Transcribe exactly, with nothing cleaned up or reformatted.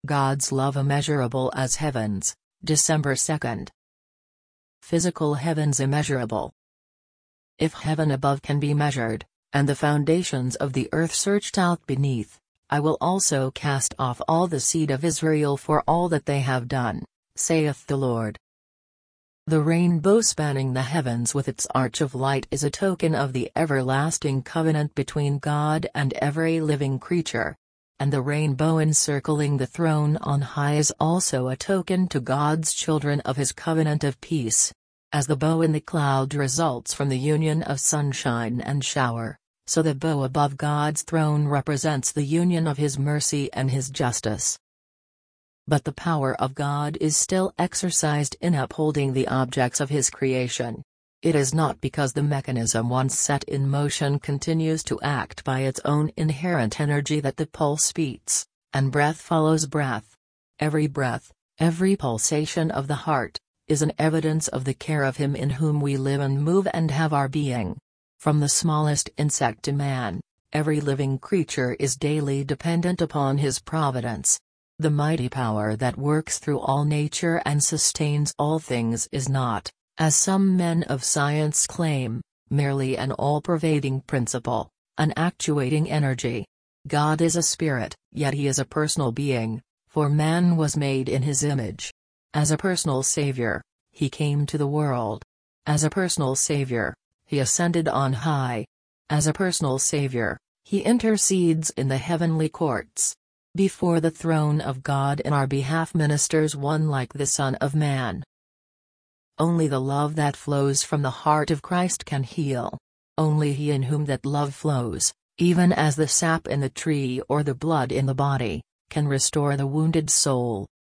God's love immeasurable as heavens, December second. Physical heavens immeasurable. If heaven above can be measured, and the foundations of the earth searched out beneath, I will also cast off all the seed of Israel for all that they have done, saith the Lord. The rainbow spanning the heavens with its arch of light is a token of the everlasting covenant between God and every living creature. And the rainbow encircling the throne on high is also a token to God's children of his covenant of peace. As the bow in the cloud results from the union of sunshine and shower, so the bow above God's throne represents the union of his mercy and his justice. But the power of God is still exercised in upholding the objects of his creation. It is not because the mechanism once set in motion continues to act by its own inherent energy that the pulse beats, and breath follows breath. Every breath, every pulsation of the heart, is an evidence of the care of him in whom we live and move and have our being. From the smallest insect to man, every living creature is daily dependent upon his providence. The mighty power that works through all nature and sustains all things is not, as some men of science claim, merely an all-pervading principle, an actuating energy. God is a spirit, yet he is a personal being, for man was made in his image. As a personal savior, he came to the world. As a personal savior, he ascended on high. As a personal savior, he intercedes in the heavenly courts. Before the throne of God in our behalf ministers one like the Son of Man. Only the love that flows from the heart of Christ can heal. Only he in whom that love flows, even as the sap in the tree or the blood in the body, can restore the wounded soul.